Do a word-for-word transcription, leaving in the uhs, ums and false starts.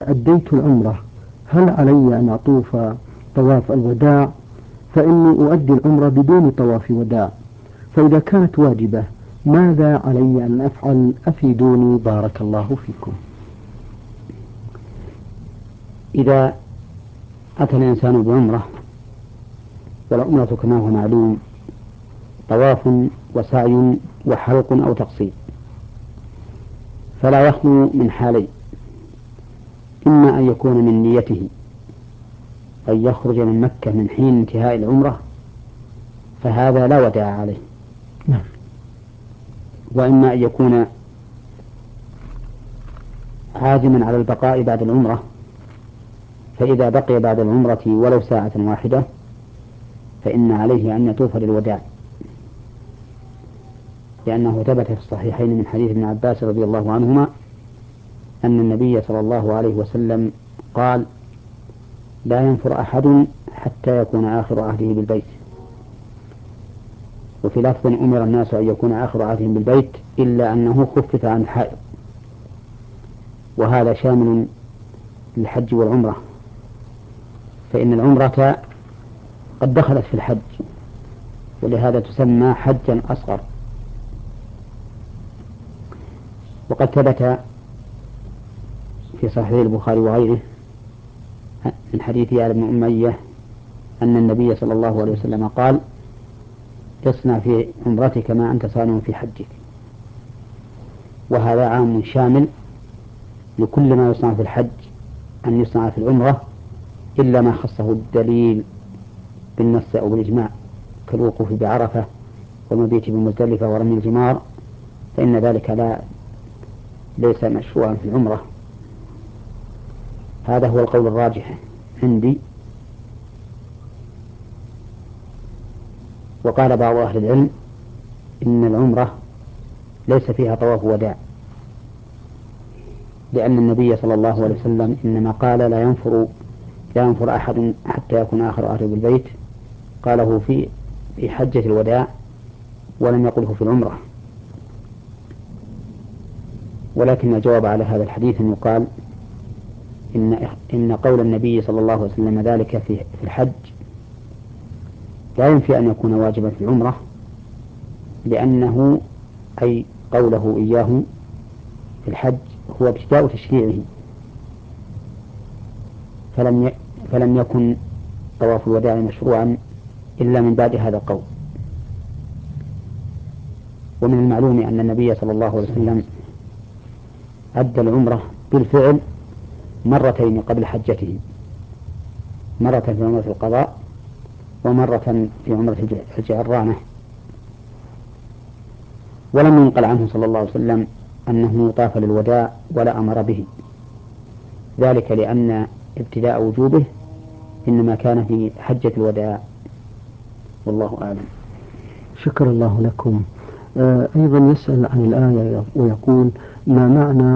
أديت العمرة هل علي أن أطوف طواف الوداع؟ فإني أؤدي العمرة بدون طواف وداع، فإذا كانت واجبة ماذا علي أن أفعل؟ أفيدوني بارك الله فيكم. إذا أتى الإنسان بعمرة، والعمرة كما هو معلوم طواف وسعي وحلق أو تقصير، فلا يخلو من حالين: إما أن يكون من نيته أن يخرج من مكة من حين انتهاء العمرة، فهذا لا وداع عليه، وإما أن يكون عازما على البقاء بعد العمرة، فإذا بقي بعد العمرة ولو ساعة واحدة فإن عليه أن يطوف للوداع، لأنه ثبت في الصحيحين من حديث ابن عباس رضي الله عنهما أن النبي صلى الله عليه وسلم قال: لا ينفر أحد حتى يكون آخر عهده بالبيت. وفي لفظ: أمر الناس أن يكون آخر عهدهم بالبيت إلا أنه خفف عن الحائض. وهذا شامل للحج والعمرة، فإن العمرة قد دخلت في الحج، ولهذا تسمى حجا أصغر. وقد ثبت في صحيح البخاري وغيره من حديث يعلى بن أمية أن النبي صلى الله عليه وسلم قال: اصنع في عمرتك ما أنت صانع في حجك. وهذا عام شامل لكل ما يصنع في الحج أن يصنع في العمرة، إلا ما خصه الدليل بالنص أو بالإجماع، كالوقوف بعرفة والمبيت بمزدلفة ورمي الجمار، فإن ذلك لا ليس مشروعا في العمرة. هذا هو القول الراجح عندي. وقال بعض أهل العلم إن العمرة ليس فيها طواف وداع، لأن النبي صلى الله عليه وسلم إنما قال: لا ينفر لا ينفر أحد حتى يكون آخر عهده بالبيت، قاله في في حجة الوداع ولم يقله في العمرة. ولكن الجواب على هذا الحديث أن يقال إن إن قول النبي صلى الله عليه وسلم ذلك في في الحج لا ينفي أن يكون واجبا في العمرة، لأنه أي قوله إياه في الحج هو ابتداء تشريعه، فلم ي... فلم يكن طواف الوداع مشروعا إلا من بعد هذا القول. ومن المعلوم أن النبي صلى الله عليه وسلم أدى العمرة بالفعل مرتين قبل حجته، مرة في عمرة القضاء ومرة في عمرة الجعرانة. ولم ينقل عنه صلى الله عليه وسلم أنه طاف للوداع ولا أمر به، ذلك لأن ابتداء وجوبه إنما كان في حجة الوداع، والله أعلم. شكر الله لكم. آه أيضا يسأل عن الآية ويقول: ما معنى